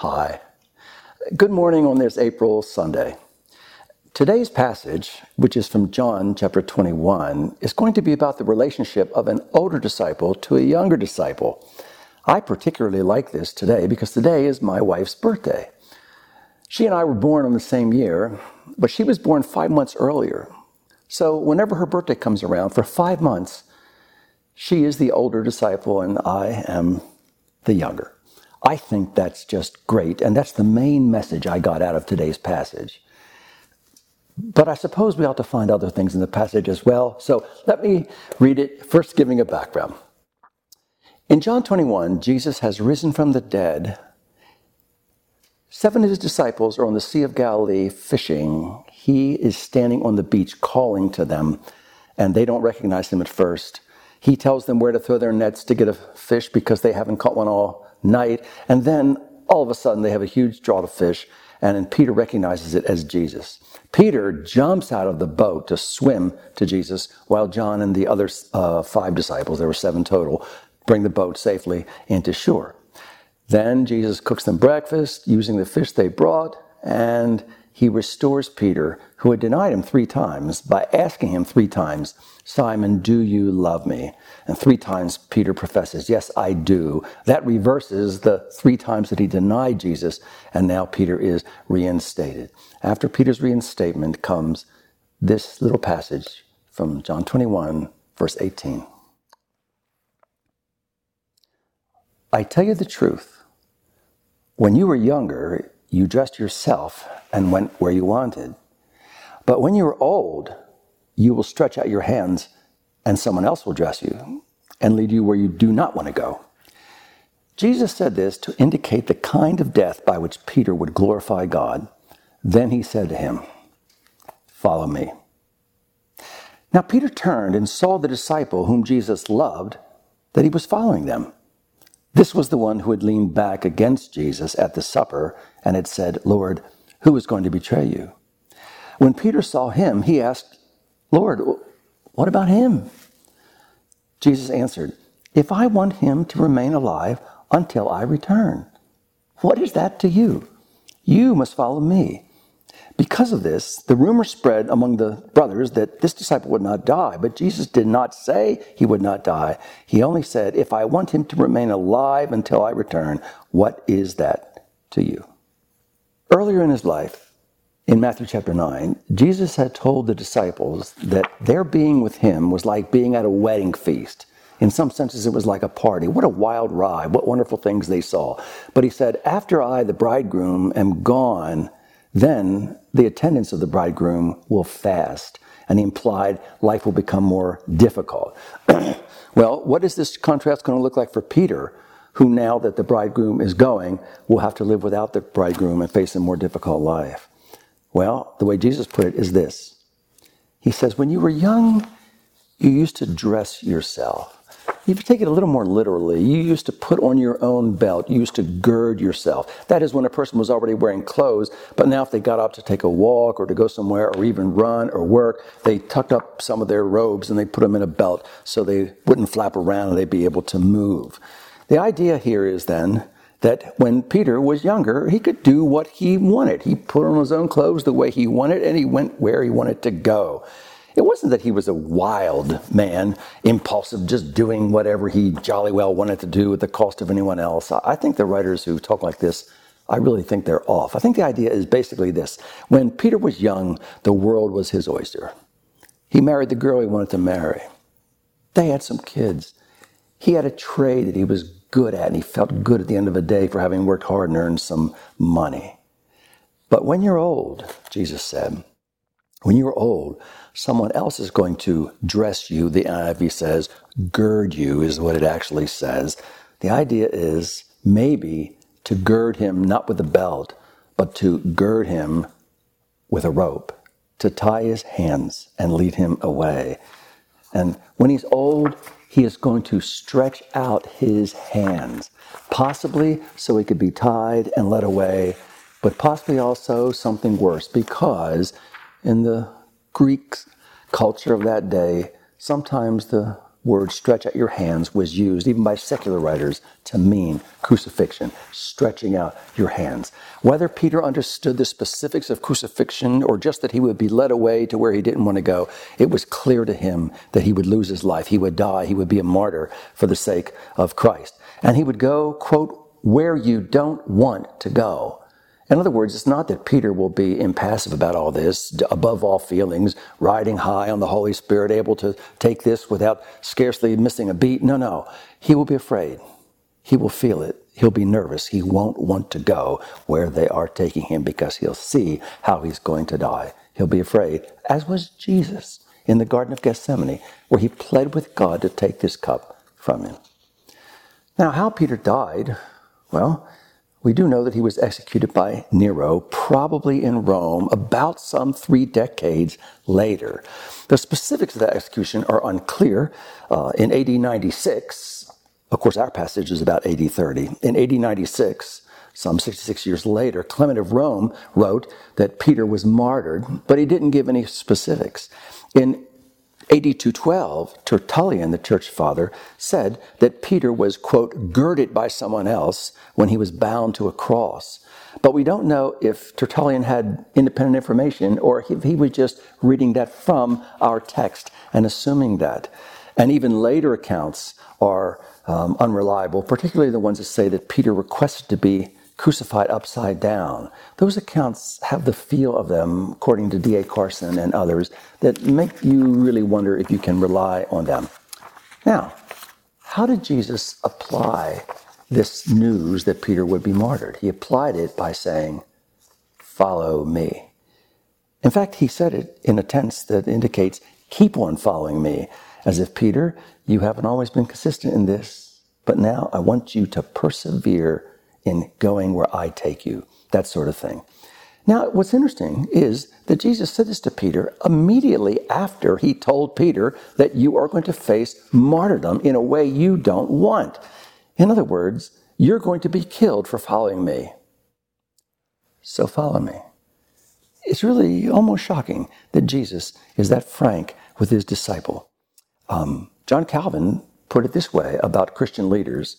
Hi. Good morning on this April Sunday. Today's passage, which is from John chapter 21, is going to be about the relationship of an older disciple to a younger disciple. I particularly like this today because today is my wife's birthday. She and I were born on the same year, but she was born 5 months earlier. So whenever her birthday comes around, for 5 months, she is the older disciple and I am the younger. I think that's just great, and that's the main message I got out of today's passage. But I suppose we ought to find other things in the passage as well. So let me read it, first giving a background. In John 21, Jesus has risen from the dead. 7 of his disciples are on the Sea of Galilee fishing. He is standing on the beach calling to them, and they don't recognize him at first. He tells them where to throw their nets to get a fish because they haven't caught one all night. And then all of a sudden they have a huge draught of fish, and then Peter recognizes it as Jesus. Peter jumps out of the boat to swim to Jesus, while John and the other 5 disciples, there were 7 total, bring the boat safely into shore. Then Jesus cooks them breakfast using the fish they brought, and he restores Peter, who had denied him 3 times, by asking him 3 times, "Simon, do you love me?" And 3 times Peter professes, "Yes, I do." That reverses the 3 times that he denied Jesus, and now Peter is reinstated. After Peter's reinstatement comes this little passage from John 21, verse 18. "I tell you the truth, when you were younger, you dressed yourself and went where you wanted. But when you are old, you will stretch out your hands and someone else will dress you and lead you where you do not want to go." Jesus said this to indicate the kind of death by which Peter would glorify God. Then he said to him, "Follow me." Now Peter turned and saw the disciple whom Jesus loved, that he was following them. This was the one who had leaned back against Jesus at the supper and had said, "Lord, who is going to betray you?" When Peter saw him, he asked, "Lord, what about him?" Jesus answered, "If I want him to remain alive until I return, what is that to you? You must follow me." Because of this, the rumor spread among the brothers that this disciple would not die, but Jesus did not say he would not die. He only said, "If I want him to remain alive until I return, what is that to you?" Earlier in his life, in Matthew chapter 9, Jesus had told the disciples that their being with him was like being at a wedding feast. In some senses, it was like a party. What a wild ride. What wonderful things they saw. But he said, "After I, the bridegroom, am gone, then the attendants of the bridegroom will fast." And he implied life will become more difficult. Well, what is this contrast going to look like for Peter, who now that the bridegroom is going, will have to live without the bridegroom and face a more difficult life? Well, the way Jesus put it is this. He says, when you were young, you used to dress yourself. If you take it a little more literally, you used to put on your own belt. You used to gird yourself. That is when a person was already wearing clothes, but now if they got up to take a walk or to go somewhere or even run or work, they tucked up some of their robes and they put them in a belt so they wouldn't flap around and they'd be able to move. The idea here is then that when Peter was younger, he could do what he wanted. He put on his own clothes the way he wanted and he went where he wanted to go. It wasn't that he was a wild man, impulsive, just doing whatever he jolly well wanted to do at the cost of anyone else. I think the writers who talk like this, I really think they're off. I think the idea is basically this. When Peter was young, the world was his oyster. He married the girl he wanted to marry. They had some kids. He had a trade that he was good at, and he felt good at the end of the day for having worked hard and earned some money. But when you're old, Jesus said, when you're old, someone else is going to dress you. The NIV says, gird you is what it actually says. The idea is maybe to gird him not with a belt, but to gird him with a rope, to tie his hands and lead him away. And when he's old, he is going to stretch out his hands, possibly so he could be tied and led away, but possibly also something worse, because in the Greek culture of that day, sometimes the word stretch out your hands was used, even by secular writers, to mean crucifixion, stretching out your hands. Whether Peter understood the specifics of crucifixion or just that he would be led away to where he didn't want to go, it was clear to him that he would lose his life. He would die. He would be a martyr for the sake of Christ. And he would go, quote, where you don't want to go. In other words, it's not that Peter will be impassive about all this, above all feelings, riding high on the Holy Spirit, able to take this without scarcely missing a beat. No. He will be afraid. He will feel it. He'll be nervous. He won't want to go where they are taking him because he'll see how he's going to die. He'll be afraid, as was Jesus in the Garden of Gethsemane, where he pled with God to take this cup from him. Now, how Peter died, well, we do know that he was executed by Nero, probably in Rome, about some 3 decades later. The specifics of that execution are unclear. In AD 96, of course, our passage is about AD 30. In AD 96, some 66 years later, Clement of Rome wrote that Peter was martyred, but he didn't give any specifics. In AD 212, Tertullian, the church father, said that Peter was, quote, girded by someone else when he was bound to a cross. But we don't know if Tertullian had independent information or if he was just reading that from our text and assuming that. And even later accounts are unreliable, particularly the ones that say that Peter requested to be crucified upside down. Those accounts have the feel of them, according to D.A. Carson and others, that make you really wonder if you can rely on them. Now, how did Jesus apply this news that Peter would be martyred? He applied it by saying, "Follow me." In fact, he said it in a tense that indicates, "Keep on following me," as if, Peter, you haven't always been consistent in this, but now I want you to persevere in going where I take you, that sort of thing. Now, what's interesting is that Jesus said this to Peter immediately after he told Peter that you are going to face martyrdom in a way you don't want. In other words, you're going to be killed for following me. So follow me. It's really almost shocking that Jesus is that frank with his disciple. John Calvin put it this way about Christian leaders.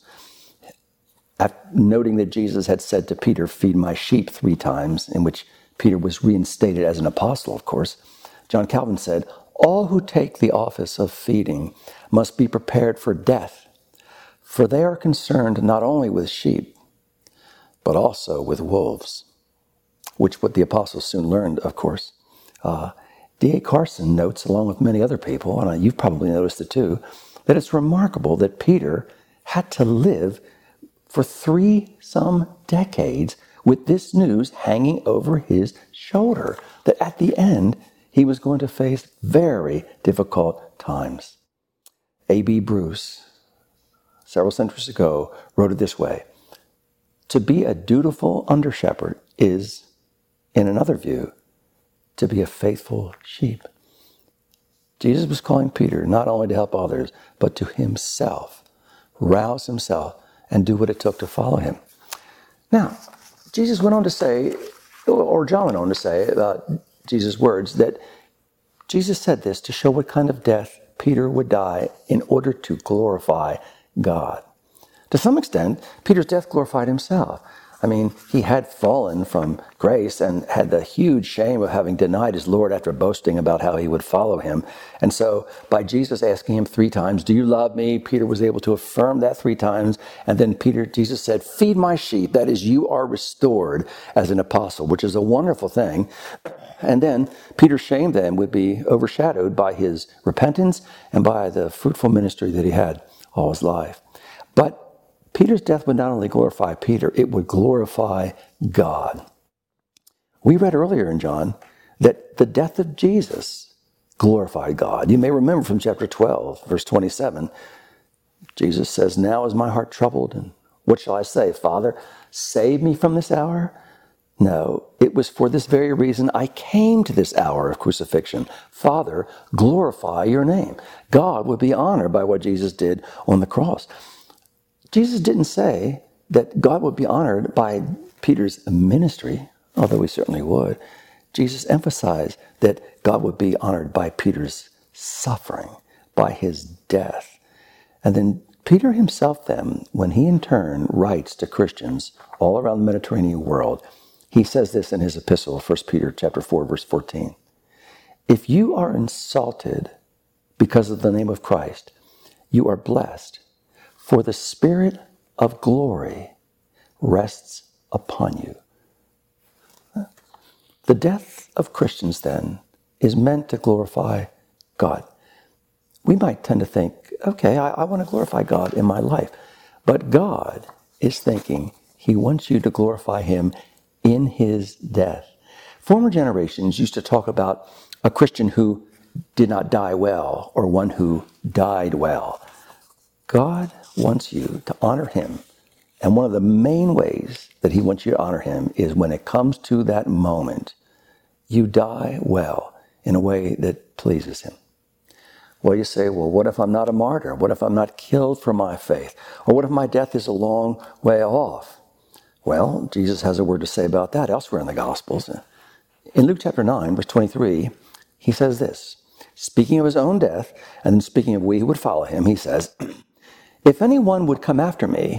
Noting that Jesus had said to Peter, "Feed my sheep," 3 times, in which Peter was reinstated as an apostle, of course, John Calvin said, "All who take the office of feeding must be prepared for death, for they are concerned not only with sheep, but also with wolves," which what the apostles soon learned, of course. D.A. Carson notes, along with many other people, and you've probably noticed it too, that it's remarkable that Peter had to live for 3 some decades with this news hanging over his shoulder, that at the end he was going to face very difficult times. A.B. Bruce, several centuries ago, wrote it this way: "To be a dutiful under-shepherd is, in another view, to be a faithful sheep." Jesus was calling Peter not only to help others, but to himself, rouse himself, and do what it took to follow him. Now, Jesus went on to say, or John went on to say about Jesus' words, that Jesus said this to show what kind of death Peter would die in order to glorify God. To some extent, Peter's death glorified himself. I mean, he had fallen from grace and had the huge shame of having denied his Lord after boasting about how he would follow him. And so by Jesus asking him 3 times, "Do you love me?" Peter was able to affirm that 3 times. And then Jesus said, "Feed my sheep." That is, you are restored as an apostle, which is a wonderful thing. And then Peter's shame then would be overshadowed by his repentance and by the fruitful ministry that he had all his life. But Peter's death would not only glorify Peter, it would glorify God. We read earlier in John that the death of Jesus glorified God. You may remember from chapter 12, verse 27, Jesus says, "Now is my heart troubled, and what shall I say? Father, save me from this hour?" No, it was for this very reason I came to this hour of crucifixion. Father, glorify your name. God would be honored by what Jesus did on the cross. Jesus didn't say that God would be honored by Peter's ministry, although he certainly would. Jesus emphasized that God would be honored by Peter's suffering, by his death. And then Peter himself then, when he in turn writes to Christians all around the Mediterranean world, he says this in his epistle, 1 Peter chapter 4, verse 14. If you are insulted because of the name of Christ, you are blessed, for the Spirit of glory rests upon you. The death of Christians, then, is meant to glorify God. We might tend to think, okay, I want to glorify God in my life. But God is thinking he wants you to glorify him in his death. Former generations used to talk about a Christian who did not die well or one who died well. God wants you to honor him. And one of the main ways that he wants you to honor him is when it comes to that moment, you die well in a way that pleases him. Well, you say, well, what if I'm not a martyr? What if I'm not killed for my faith? Or what if my death is a long way off? Well, Jesus has a word to say about that elsewhere in the Gospels. In Luke chapter 9, verse 23, he says this, speaking of his own death, and then speaking of we who would follow him, he says, if anyone would come after me,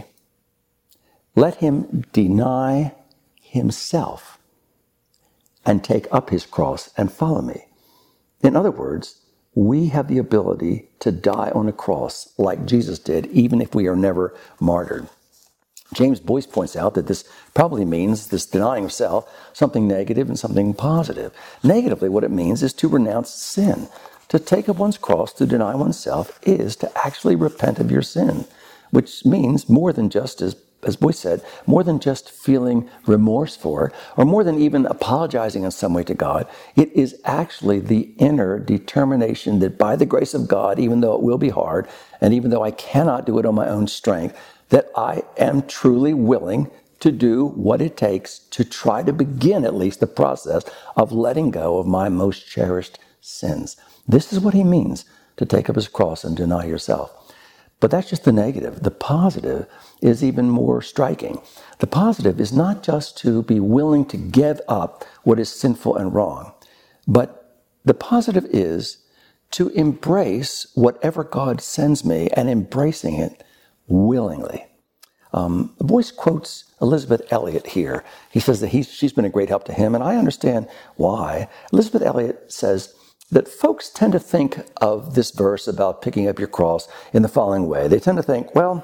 let him deny himself and take up his cross and follow me. In other words, we have the ability to die on a cross like Jesus did, even if we are never martyred. James Boyce points out that this probably means, this denying of self, something negative and something positive. Negatively, what it means is to renounce sin. To take up one's cross, to deny oneself, is to actually repent of your sin, which means more than just, as Boyce said, more than just feeling remorse for it, or more than even apologizing in some way to God. It is actually the inner determination that by the grace of God, even though it will be hard, and even though I cannot do it on my own strength, that I am truly willing to do what it takes to try to begin at least the process of letting go of my most cherished sins. This is what he means to take up his cross and deny yourself. But that's just the negative. The positive is even more striking. The positive is not just to be willing to give up what is sinful and wrong, but the positive is to embrace whatever God sends me and embracing it willingly. Boyce quotes Elizabeth Elliot here. He says that she's been a great help to him, and I understand why. Elizabeth Elliot says that folks tend to think of this verse about picking up your cross in the following way. They tend to think, well,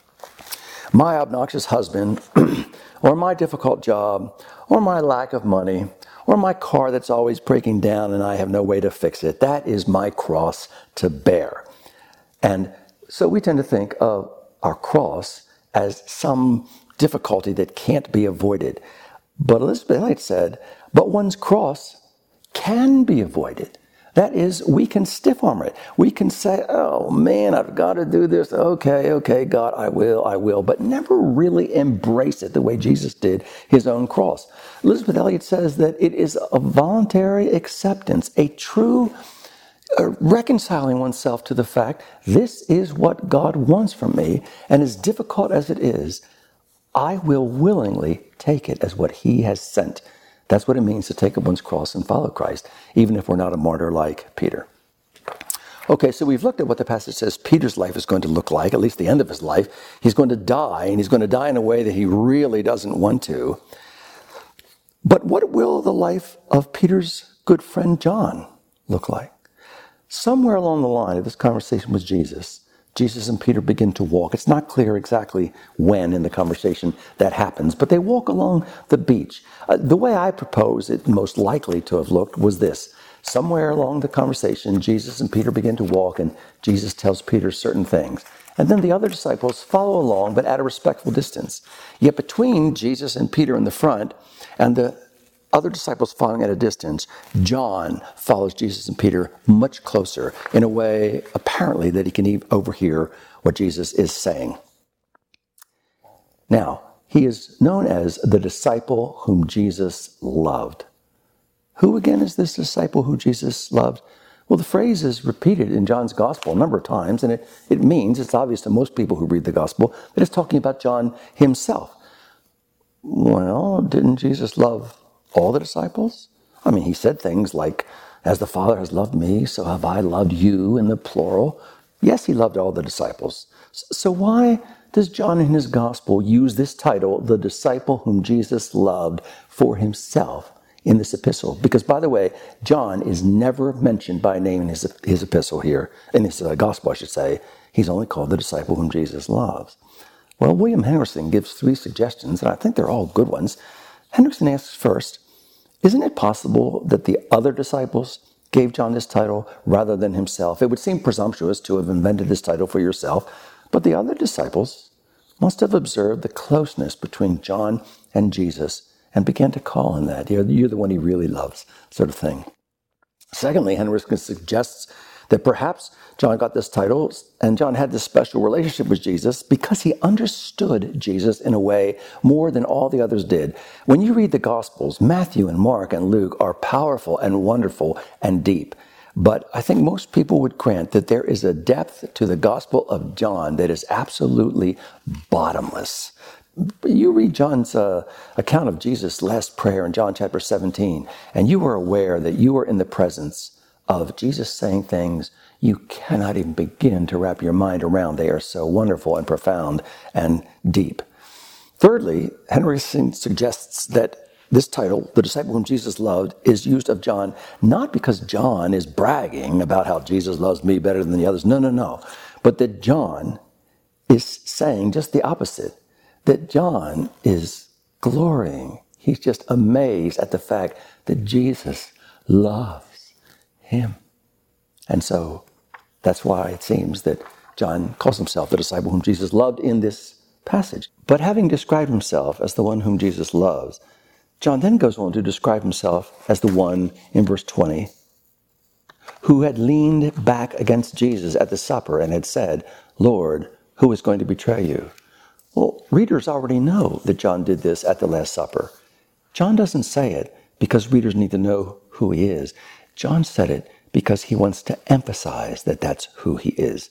my obnoxious husband, or my difficult job, or my lack of money, or my car that's always breaking down and I have no way to fix it, that is my cross to bear. And so we tend to think of our cross as some difficulty that can't be avoided. But Elizabeth Elliot said, but one's cross can be avoided. That is, we can stiff-arm it. We can say, oh man, I've got to do this. Okay, God, I will. But never really embrace it the way Jesus did his own cross. Elizabeth Elliot says that it is a voluntary acceptance, a true reconciling oneself to the fact, this is what God wants from me, and as difficult as it is, I will willingly take it as what he has sent. That's what it means to take up one's cross and follow Christ, even if we're not a martyr like Peter. Okay, so we've looked at what the passage says Peter's life is going to look like, at least the end of his life. He's going to die, and he's going to die in a way that he really doesn't want to. But what will the life of Peter's good friend John look like? Somewhere along the line of this conversation with Jesus and Peter begin to walk. It's not clear exactly when in the conversation that happens, but they walk along the beach. The way I propose it most likely to have looked was this. Somewhere along the conversation, Jesus and Peter begin to walk, and Jesus tells Peter certain things. And then the other disciples follow along, but at a respectful distance. Yet between Jesus and Peter in the front and the other disciples following at a distance, John follows Jesus and Peter much closer in a way, apparently, that he can overhear what Jesus is saying. Now, he is known as the disciple whom Jesus loved. Who, again, is this disciple who Jesus loved? Well, the phrase is repeated in John's gospel a number of times, and it means, it's obvious to most people who read the gospel, that it's talking about John himself. Well, didn't Jesus love all the disciples? I mean, he said things like, as the Father has loved me, so have I loved you in the plural. Yes, he loved all the disciples. So why does John in his gospel use this title, the disciple whom Jesus loved, for himself in this epistle? Because, by the way, John is never mentioned by name in his epistle here, in his gospel, I should say. He's only called the disciple whom Jesus loves. Well, William Henderson gives 3 suggestions, and I think they're all good ones. Henderson asks first, isn't it possible that the other disciples gave John this title rather than himself? It would seem presumptuous to have invented this title for yourself, but the other disciples must have observed the closeness between John and Jesus and began to call him that. You're the one he really loves, sort of thing. Secondly, Henderson suggests that perhaps John got this title and John had this special relationship with Jesus because he understood Jesus in a way more than all the others did. When you read the Gospels, Matthew and Mark and Luke are powerful and wonderful and deep. But I think most people would grant that there is a depth to the Gospel of John that is absolutely bottomless. You read John's account of Jesus' last prayer in John chapter 17, and you are aware that you are in the presence of Jesus saying things you cannot even begin to wrap your mind around. They are so wonderful and profound and deep. Thirdly, Henderson suggests that this title, the disciple whom Jesus loved, is used of John not because John is bragging about how Jesus loves me better than the others. No. But that John is saying just the opposite. That John is glorying. He's just amazed at the fact that Jesus loves him. And so that's why it seems that John calls himself the disciple whom Jesus loved in this passage. But having described himself as the one whom Jesus loves, John then goes on to describe himself as the one, in verse 20, who had leaned back against Jesus at the supper and had said, Lord, who is going to betray you? Well, readers already know that John did this at the Last Supper. John doesn't say it because readers need to know who he is. John said it because he wants to emphasize that that's who he is.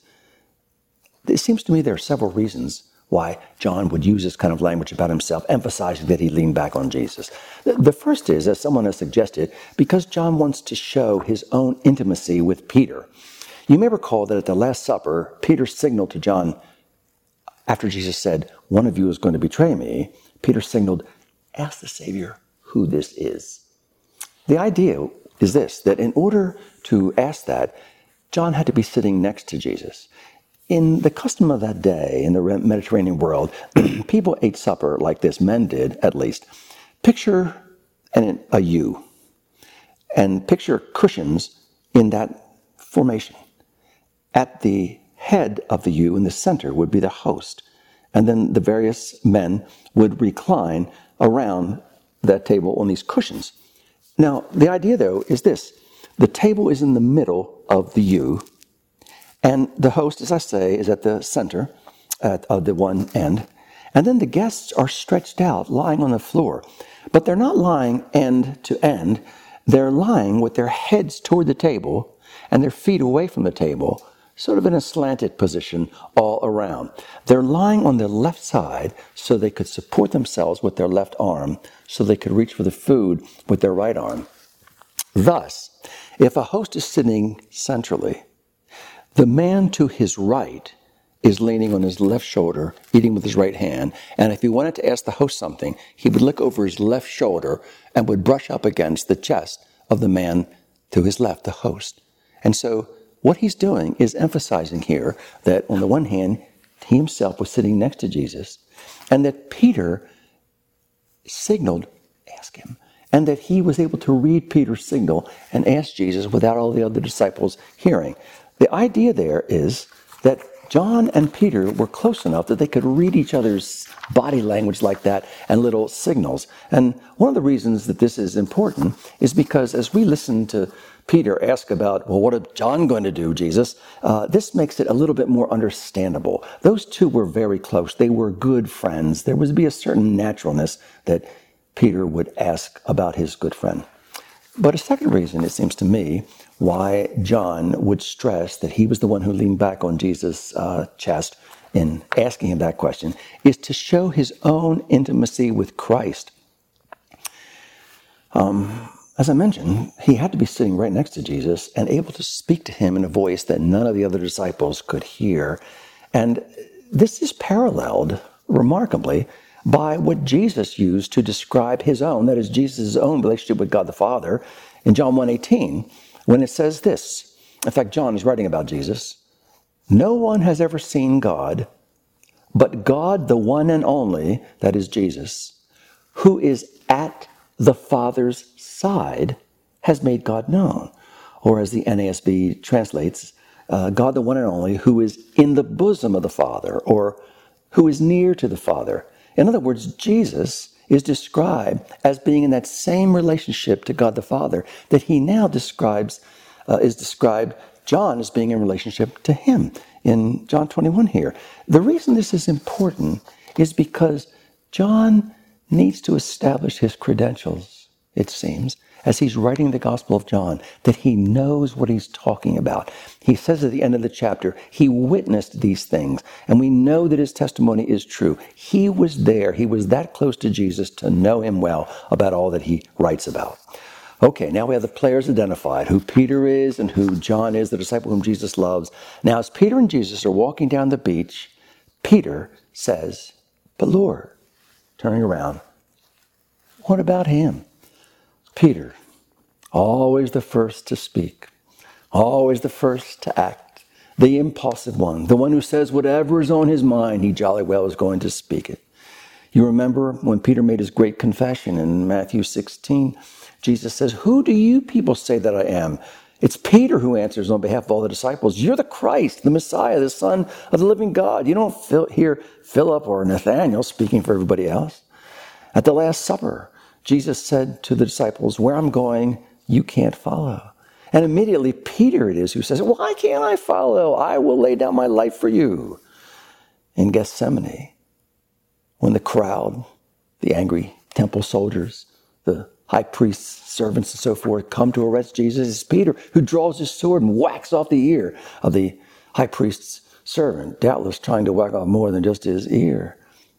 It seems to me there are several reasons why John would use this kind of language about himself, emphasizing that he leaned back on Jesus. The first is, as someone has suggested, because John wants to show his own intimacy with Peter. You may recall that at the Last Supper, Peter signaled to John, after Jesus said, one of you is going to betray me, Peter signaled, ask the Savior who this is. The idea is this, that in order to ask that, John had to be sitting next to Jesus. In the custom of that day, in the Mediterranean world, people ate supper like this, men did at least. Picture a U, and picture cushions in that formation. At the head of the U in the center would be the host, and then the various men would recline around that table on these cushions. Now, the idea, though, is this. The table is in the middle of the U, and the host, as I say, is at the center of the one end. And then the guests are stretched out, lying on the floor. But they're not lying end to end. They're lying with their heads toward the table and their feet away from the table, sort of in a slanted position all around. They're lying on their left side so they could support themselves with their left arm, so they could reach for the food with their right arm. Thus, if a host is sitting centrally, the man to his right is leaning on his left shoulder, eating with his right hand. And if he wanted to ask the host something, he would look over his left shoulder and would brush up against the chest of the man to his left, the host. And so what he's doing is emphasizing here that on the one hand, he himself was sitting next to Jesus, and that Peter signaled, ask him, and that he was able to read Peter's signal and ask Jesus without all the other disciples hearing. The idea there is that John and Peter were close enough that they could read each other's body language like that and little signals. And one of the reasons that this is important is because as we listen to Peter ask about, well, what is John going to do, Jesus? This makes it a little bit more understandable. Those two were very close. They were good friends. There would be a certain naturalness that Peter would ask about his good friend. But a second reason, it seems to me, why John would stress that he was the one who leaned back on Jesus' chest in asking him that question is to show his own intimacy with Christ. as I mentioned, he had to be sitting right next to Jesus and able to speak to him in a voice that none of the other disciples could hear. And this is paralleled, remarkably, by what Jesus used to describe his own, that is Jesus' own relationship with God the Father in John 1:18, when it says this. In fact, John is writing about Jesus. No one has ever seen God, but God, the one and only, that is Jesus, who is at the Father's side, has made God known. Or as the NASB translates, God the one and only, who is in the bosom of the Father, or who is near to the Father. In other words, Jesus is described as being in that same relationship to God the Father that he now describes, John as being in relationship to him in John 21 here. The reason this is important is because John needs to establish his credentials, it seems, as he's writing the Gospel of John, that he knows what he's talking about. He says at the end of the chapter, he witnessed these things, and we know that his testimony is true. He was there. He was that close to Jesus to know him well about all that he writes about. Okay, now we have the players identified, who Peter is and who John is, the disciple whom Jesus loves. Now, as Peter and Jesus are walking down the beach, Peter says, "But Lord," turning around, "what about him?" Peter, always the first to speak, always the first to act, the impulsive one, the one who says whatever is on his mind, he jolly well is going to speak it. You remember when Peter made his great confession in Matthew 16, Jesus says, "Who do you people say that I am?" It's Peter who answers on behalf of all the disciples, "You're the Christ, the Messiah, the Son of the living God." You don't hear Philip or Nathanael speaking for everybody else. At the Last Supper, Jesus said to the disciples, "Where I'm going, you can't follow." And immediately Peter it is who says, "Why can't I follow? I will lay down my life for you." In Gethsemane, when the crowd, the angry temple soldiers, the high priest's servants and so forth come to arrest Jesus, it's Peter who draws his sword and whacks off the ear of the high priest's servant, doubtless trying to whack off more than just his ear.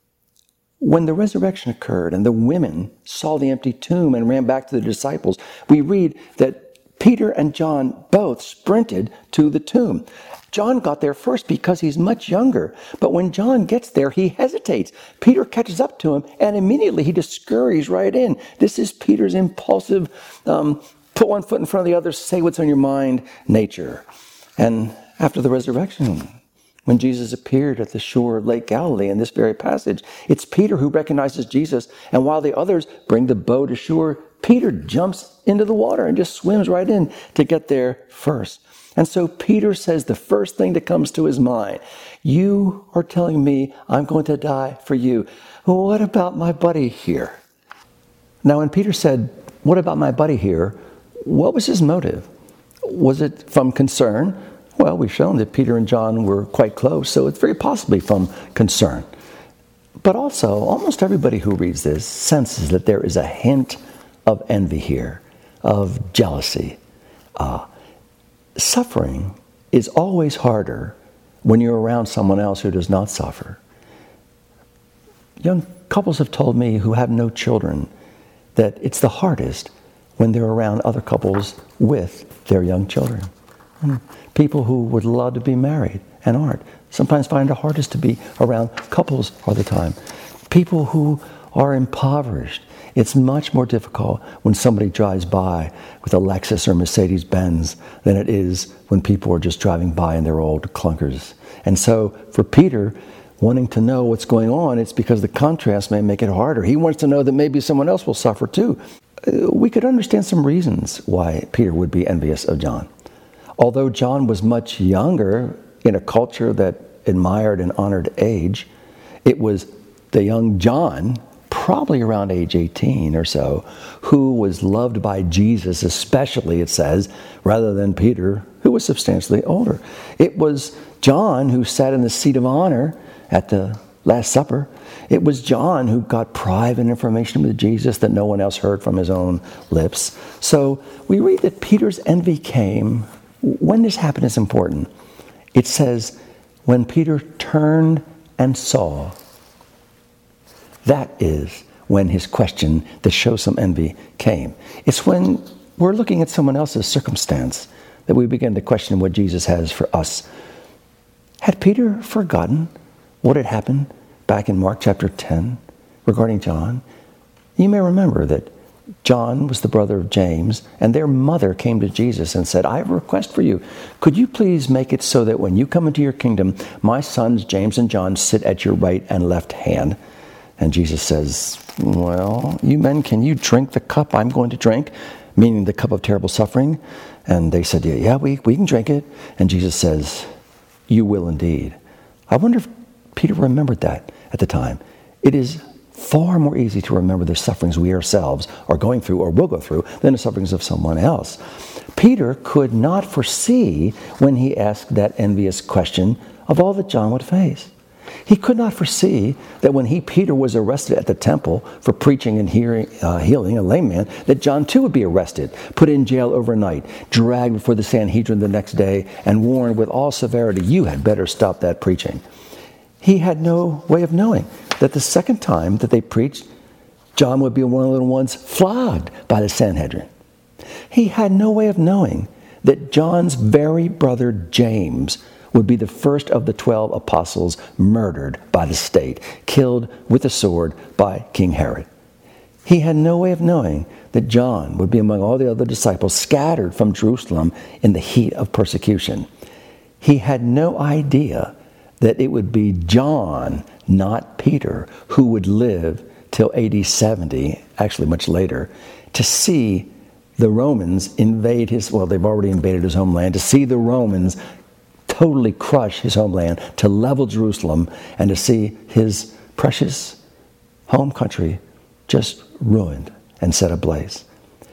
When the resurrection occurred and the women saw the empty tomb and ran back to the disciples, we read that Peter and John both sprinted to the tomb. John got there first because he's much younger, but when John gets there, he hesitates. Peter catches up to him, and immediately he just scurries right in. This is Peter's impulsive, put one foot in front of the other, say what's on your mind nature. And after the resurrection, when Jesus appeared at the shore of Lake Galilee in this very passage, it's Peter who recognizes Jesus, and while the others bring the boat ashore, Peter jumps into the water and just swims right in to get there first. And so Peter says the first thing that comes to his mind, "You are telling me I'm going to die for you. What about my buddy here?" Now, when Peter said, "What about my buddy here?" what was his motive? Was it from concern? Well, we've shown that Peter and John were quite close, so it's very possibly from concern. But also, almost everybody who reads this senses that there is a hint of envy here, of jealousy. Suffering is always harder when you're around someone else who does not suffer. Young couples have told me who have no children that it's the hardest when they're around other couples with their young children. People who would love to be married and aren't sometimes find it hardest to be around couples all the time. People who are impoverished, it's much more difficult when somebody drives by with a Lexus or Mercedes-Benz than it is when people are just driving by in their old clunkers. And so for Peter, wanting to know what's going on, it's because the contrast may make it harder. He wants to know that maybe someone else will suffer too. We could understand some reasons why Peter would be envious of John. Although John was much younger in a culture that admired and honored age, it was the young John, probably around age 18 or so, who was loved by Jesus, especially, it says, rather than Peter, who was substantially older. It was John who sat in the seat of honor at the Last Supper. It was John who got private information with Jesus that no one else heard from his own lips. So we read that Peter's envy came. When this happened is important. It says, when Peter turned and saw. That is when his question to show some envy came. It's when we're looking at someone else's circumstance that we begin to question what Jesus has for us. Had Peter forgotten what had happened back in Mark chapter 10 regarding John? You may remember that John was the brother of James, and their mother came to Jesus and said, I have a request for you. Could you please make it so that when you come into your kingdom, my sons James and John sit at your right and left hand? And Jesus says, well, you men, can you drink the cup I'm going to drink? Meaning the cup of terrible suffering. And they said, yeah, we can drink it. And Jesus says, you will indeed. I wonder if Peter remembered that at the time. It is far more easy to remember the sufferings we ourselves are going through or will go through than the sufferings of someone else. Peter could not foresee when he asked that envious question of all that John would face. He could not foresee that when Peter was arrested at the temple for preaching and healing a lame man, that John too would be arrested, put in jail overnight, dragged before the Sanhedrin the next day, and warned with all severity, you had better stop that preaching. He had no way of knowing that the second time that they preached, John would be one of the little ones flogged by the Sanhedrin. He had no way of knowing that John's very brother James would be the first of the 12 apostles murdered by the state, killed with a sword by King Herod. He had no way of knowing that John would be among all the other disciples scattered from Jerusalem in the heat of persecution. He had no idea that it would be John, not Peter, who would live till AD 70, actually much later, to see the Romans invade they've already invaded his homeland, to see the Romans totally crush his homeland, to level Jerusalem, and to see his precious home country just ruined and set ablaze.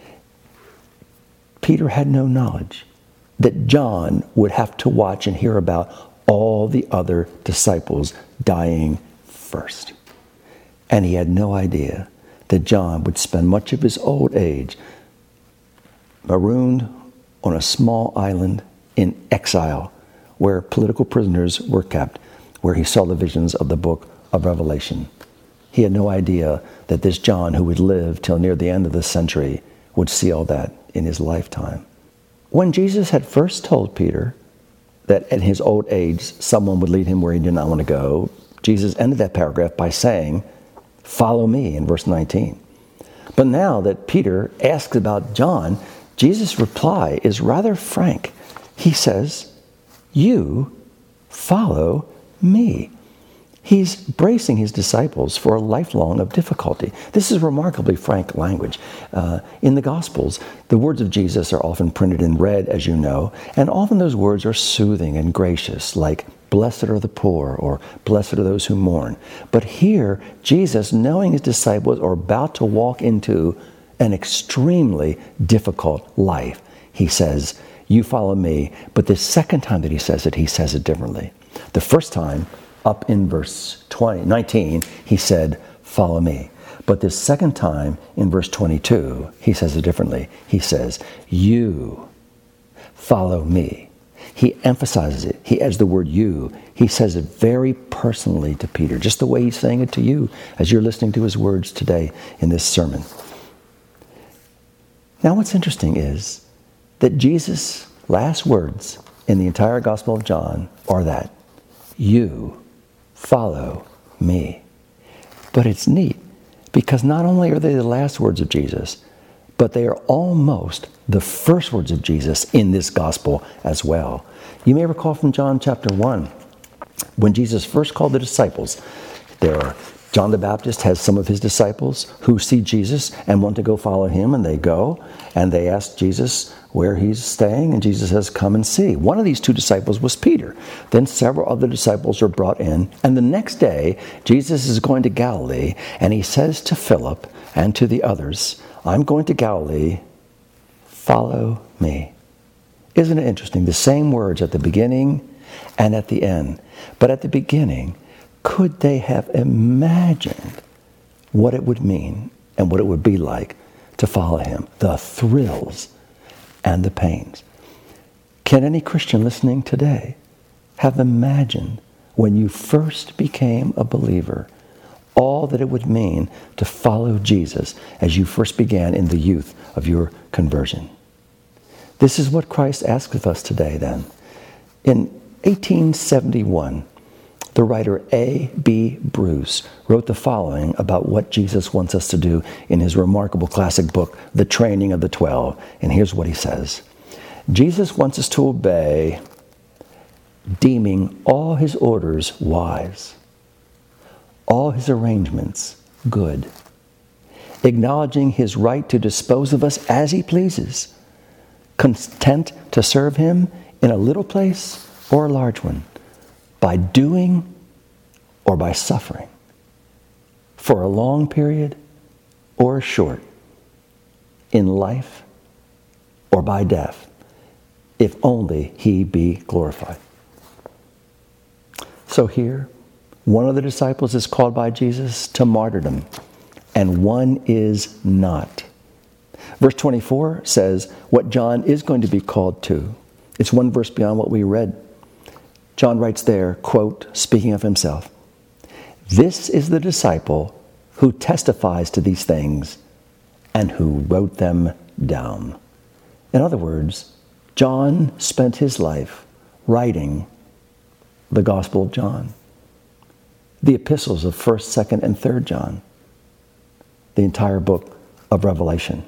Peter had no knowledge that John would have to watch and hear about all the other disciples dying first. And he had no idea that John would spend much of his old age marooned on a small island in exile where political prisoners were kept, where he saw the visions of the book of Revelation. He had no idea that this John, who would live till near the end of the century, would see all that in his lifetime. When Jesus had first told Peter that at his old age someone would lead him where he did not want to go, Jesus ended that paragraph by saying, follow me, in verse 19. But now that Peter asks about John, Jesus' reply is rather frank. He says, you follow me. He's bracing his disciples for a lifelong of difficulty. This is remarkably frank language. In the Gospels, the words of Jesus are often printed in red, as you know, and often those words are soothing and gracious, like, blessed are the poor, or blessed are those who mourn. But here, Jesus, knowing his disciples are about to walk into an extremely difficult life, he says, you follow me. But the second time that he says it differently. The first time, up in verse 19, he said, follow me. But the second time, in verse 22, he says it differently. He says, you follow me. He emphasizes it. He adds the word you. He says it very personally to Peter, just the way he's saying it to you as you're listening to his words today in this sermon. Now what's interesting is that Jesus' last words in the entire Gospel of John are that, you follow me. But it's neat because not only are they the last words of Jesus, but they are almost the first words of Jesus in this gospel as well. You may recall from John chapter 1, when Jesus first called the disciples, John the Baptist has some of his disciples who see Jesus and want to go follow him, and they go, and they ask Jesus where he's staying, and Jesus says, come and see. One of these two disciples was Peter. Then several other disciples are brought in, and the next day, Jesus is going to Galilee, and he says to Philip and to the others, I'm going to Galilee, follow me. Isn't it interesting? The same words at the beginning and at the end. But at the beginning, could they have imagined what it would mean and what it would be like to follow him? The thrills and the pains. Can any Christian listening today have imagined when you first became a believer all that it would mean to follow Jesus as you first began in the youth of your conversion. This is what Christ asks of us today then. In 1871, the writer A.B. Bruce wrote the following about what Jesus wants us to do in his remarkable classic book, The Training of the 12. And here's what he says. Jesus wants us to obey, deeming all his orders wise, all his arrangements good, acknowledging his right to dispose of us as he pleases, content to serve him in a little place or a large one, by doing or by suffering, for a long period or a short, in life or by death, if only he be glorified. So here, one of the disciples is called by Jesus to martyrdom, and one is not. Verse 24 says what John is going to be called to. It's one verse beyond what we read. John writes there, quote, speaking of himself, "This is the disciple who testifies to these things and who wrote them down." In other words, John spent his life writing the Gospel of John, the epistles of 1st, 2nd, and 3rd John, the entire book of Revelation.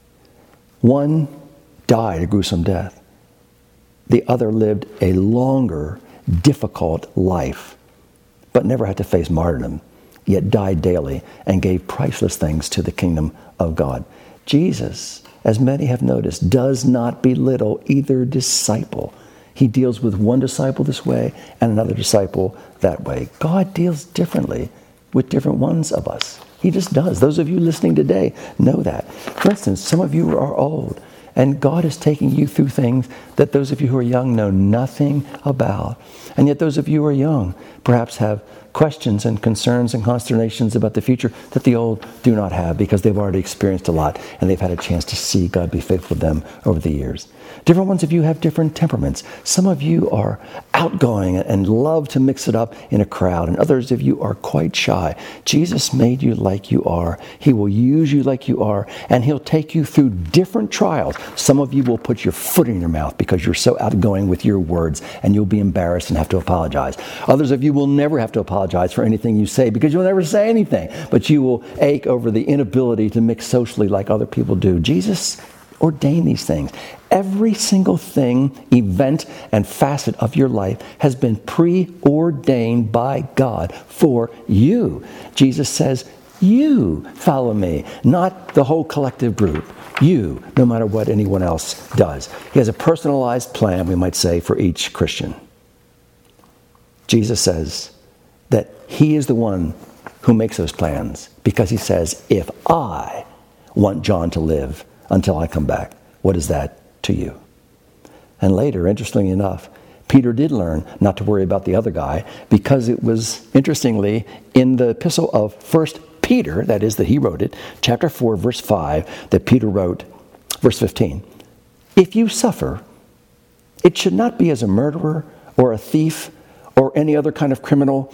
One died a gruesome death. The other lived a longer, difficult life, but never had to face martyrdom, yet died daily and gave priceless things to the kingdom of God. Jesus, as many have noticed, does not belittle either disciple. He deals with one disciple this way and another disciple that way. God deals differently with different ones of us. He just does. Those of you listening today know that. For instance, some of you are old, and God is taking you through things that those of you who are young know nothing about. And yet those of you who are young perhaps have questions and concerns and consternations about the future that the old do not have, because they've already experienced a lot and they've had a chance to see God be faithful to them over the years. Different ones of you have different temperaments. Some of you are outgoing and love to mix it up in a crowd, and others of you are quite shy. Jesus made you like you are. He will use you like you are, and he'll take you through different trials. Some of you will put your foot in your mouth because you're so outgoing with your words, and you'll be embarrassed and have to apologize. Others of you will never have to apologize for anything you say because you'll never say anything, but you will ache over the inability to mix socially like other people do. Jesus ordained these things. Every single thing, event, and facet of your life has been preordained by God for you. Jesus says, you follow me, not the whole collective group. You, no matter what anyone else does. He has a personalized plan, we might say, for each Christian. Jesus says that he is the one who makes those plans, because he says, if I want John to live until I come back, what is that to you? And later, interestingly enough, Peter did learn not to worry about the other guy, because it was, interestingly, in the epistle of 1 Peter, that is, that he wrote it, chapter 4, verse 5, that Peter wrote, verse 15, if you suffer, it should not be as a murderer or a thief or any other kind of criminal,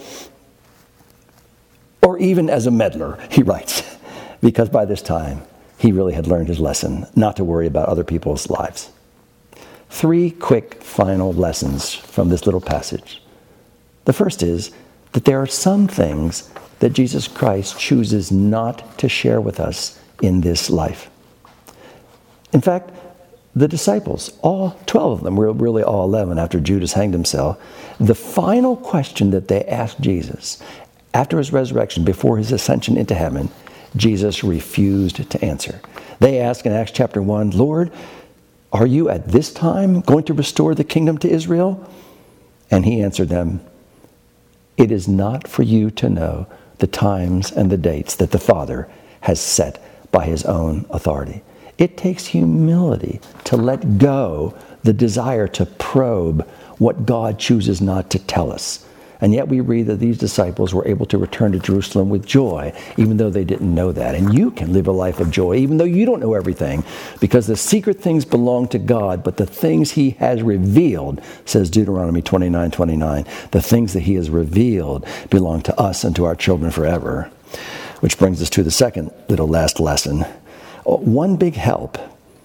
or even as a meddler, he writes, because by this time, he really had learned his lesson, not to worry about other people's lives. 3 quick final lessons from this little passage. The first is that there are some things that Jesus Christ chooses not to share with us in this life. In fact, the disciples, all 12 of them, were really all 11 after Judas hanged himself, the final question that they asked Jesus after his resurrection, before his ascension into heaven, Jesus refused to answer. They asked in Acts chapter 1, Lord, are you at this time going to restore the kingdom to Israel? And he answered them, it is not for you to know the times and the dates that the Father has set by his own authority. It takes humility to let go the desire to probe what God chooses not to tell us. And yet we read that these disciples were able to return to Jerusalem with joy, even though they didn't know that. And you can live a life of joy, even though you don't know everything, because the secret things belong to God, but the things he has revealed, says Deuteronomy 29:29, the things that he has revealed belong to us and to our children forever. Which brings us to the second little last lesson. One big help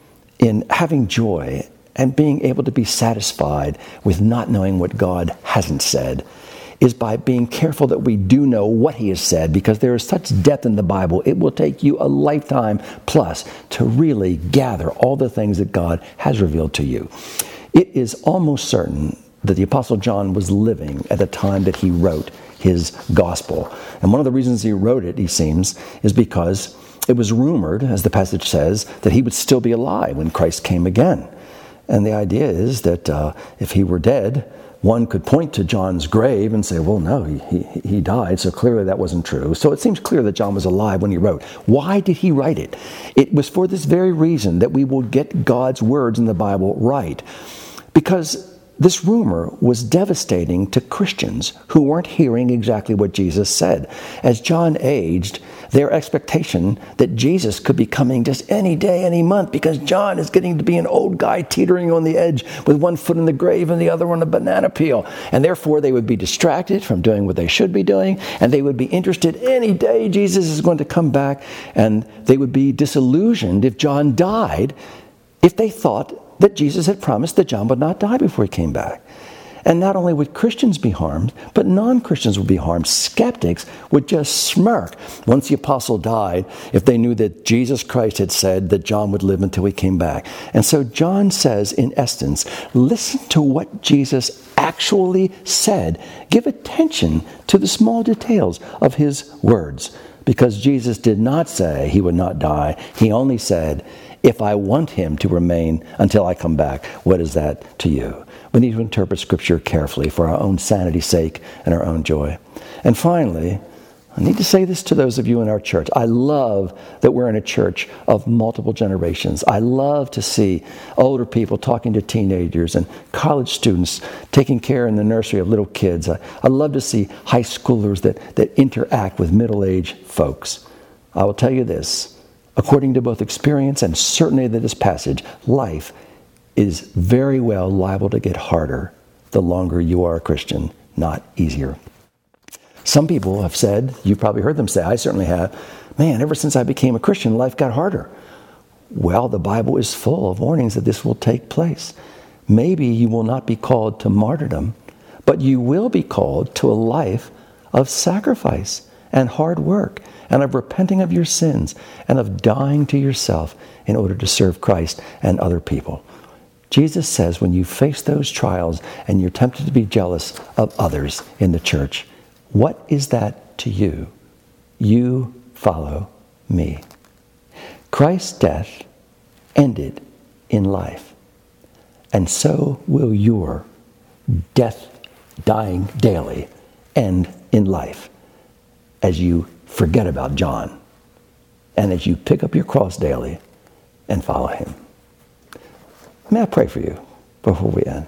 in having joy and being able to be satisfied with not knowing what God hasn't said is by being careful that we do know what he has said, because there is such depth in the Bible, it will take you a lifetime plus to really gather all the things that God has revealed to you. It is almost certain that the Apostle John was living at the time that he wrote his gospel. And one of the reasons he wrote it, he seems, is because it was rumored, as the passage says, that he would still be alive when Christ came again. And the idea is that if he were dead, one could point to John's grave and say, well, no, he died, so clearly that wasn't true. So it seems clear that John was alive when he wrote. Why did he write it? It was for this very reason, that we will get God's words in the Bible right. Because this rumor was devastating to Christians who weren't hearing exactly what Jesus said. As John aged, their expectation that Jesus could be coming just any day, any month, because John is getting to be an old guy teetering on the edge with one foot in the grave and the other on a banana peel. And therefore they would be distracted from doing what they should be doing, and they would be interested any day Jesus is going to come back, and they would be disillusioned if John died, if they thought that Jesus had promised that John would not die before he came back. And not only would Christians be harmed, but non-Christians would be harmed. Skeptics would just smirk once the apostle died if they knew that Jesus Christ had said that John would live until he came back. And so John says, in essence, listen to what Jesus actually said. Give attention to the small details of his words, because Jesus did not say he would not die. He only said, if I want him to remain until I come back, what is that to you? We need to interpret Scripture carefully for our own sanity's sake and our own joy. And finally, I need to say this to those of you in our church. I love that we're in a church of multiple generations. I love to see older people talking to teenagers and college students taking care in the nursery of little kids. I love to see high schoolers that interact with middle-aged folks. I will tell you this. According to both experience and certainty of this passage, life is very well liable to get harder the longer you are a Christian, not easier. Some people have said, you've probably heard them say, I certainly have, man, ever since I became a Christian, life got harder. Well, the Bible is full of warnings that this will take place. Maybe you will not be called to martyrdom, but you will be called to a life of sacrifice and hard work, and of repenting of your sins, and of dying to yourself in order to serve Christ and other people. Jesus says when you face those trials and you're tempted to be jealous of others in the church, what is that to you? You follow me. Christ's death ended in life, and so will your death, dying daily, end in life as you forget about John, and as you pick up your cross daily and follow him. May I pray for you before we end?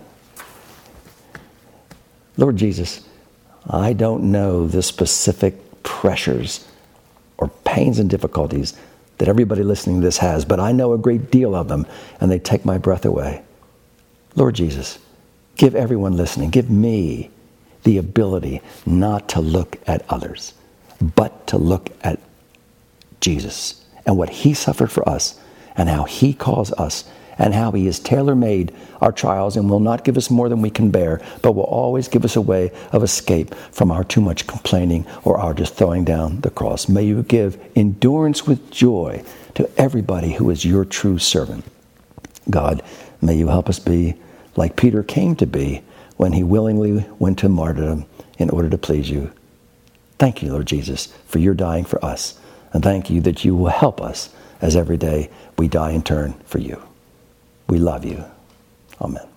Lord Jesus, I don't know the specific pressures or pains and difficulties that everybody listening to this has, but I know a great deal of them, and they take my breath away. Lord Jesus, give everyone listening, give me the ability not to look at others, but to look at Jesus and what he suffered for us, and how he calls us, and how he has tailor-made our trials and will not give us more than we can bear, but will always give us a way of escape from our too much complaining or our just throwing down the cross. May you give endurance with joy to everybody who is your true servant. God, may you help us be like Peter came to be when he willingly went to martyrdom in order to please you. Thank you, Lord Jesus, for your dying for us. And thank you that you will help us as every day we die in turn for you. We love you. Amen.